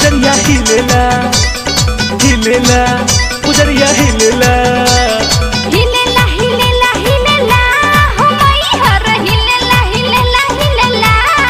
पुजरिया हिलेला हिलेला पुजरिया हिलेला हिलेला हिलेला हिलेला हो मैहर हिलेला हिलेला हिलेला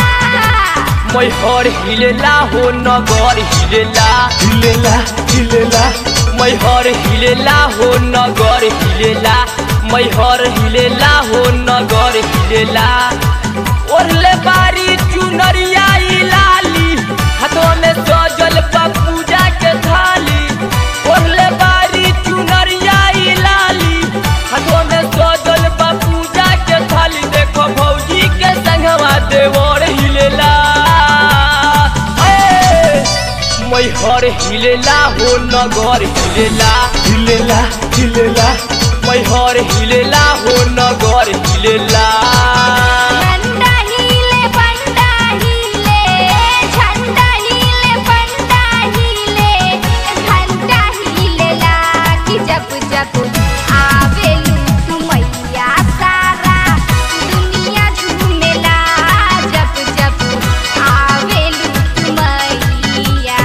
मैहर हिलेला हो नगर हिलेला हिलेला हिलेला मैहर हिलेला हो नगर हिलेला मैहर हिलेला हो नगर हिलेला ओढ़ले बारी चुनरिया लाली हाथों में सजल बा पूजा के थाली ओढ़ले बारी चुनरिया लाली हाथों में सजल बा पूजा के थाली देखो भौजी के संगवा देवर हिलेला मैहर हिलेला हो नगर हिलेला हिलेला हिलेला मैहर हिलेला हो नगर हिलेला झंडा हिले पंडा हिले झंडा हिले पंडा हिले घंटा हिलेला कि जब जब आवेलू तू मैया सारा दुनिया झूमेला जब जब आवेलू तू मैया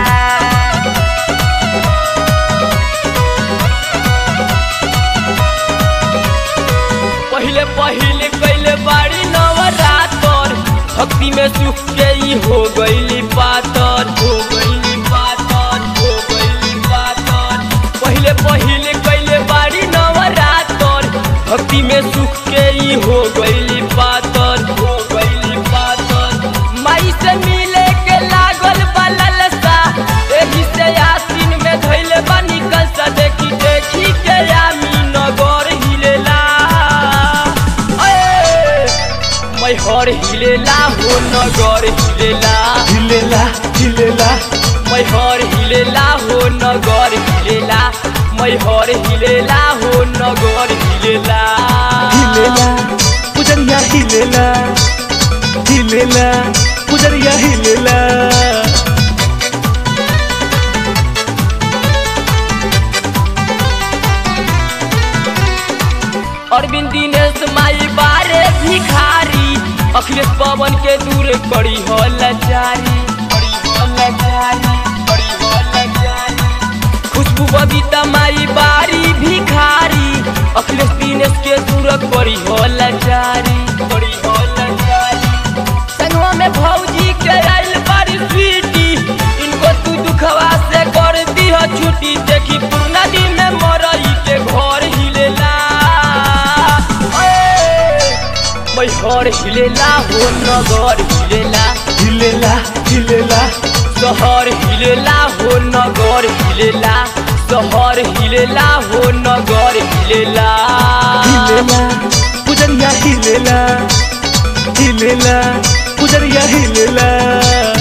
पहले पहले कैले बाड़ी नवरातर भक्ति में सुख के ही हो गईली पातर हो गईली पातर हो गईली पातर पहले पहले कैले बाड़ी नवरातर भक्ति में सुख के ही हो गईली पातर हो गईली पातर माई से मिले के लागल बललसा एही से आसीन में धइले बा निकल सा देखी देखी के आमी नगर हिलेला मैहर हिलेला हो नगर हिलेला हिलेला हिलेला मैहर हिलेला हो नगर हिलेला मैहर हिलेला हो नगर हिलेला हिलेला पुजरिया हिलेला हिलेला पुजरिया हिलेला अरविंद दिनेश माई बारे भिखारी अखिलेश पवन के दूर करी हो लाचारी करी हो लाचारी करी हो लाचारी खुशबू बबीता माई बारी भिखारी अखिलेश दिनेश के दूर करी हो लाचारी करी हो लाचारी संगवा में भौजी के आइल बारी स्वीटी इनको तू दुखवा से कर दी हो छुट्टी देखी पूर्णा दिन में मरई के घर हिलेला मैहर हिलेला हो नगर हिलेला हिलेला हिलेला शहर हिलेला हो नगर हिलेला शहर हिलेला हो नगर हिलेला हिलेला पुजरिया हिलेला हिलेला पुजरिया हिलेला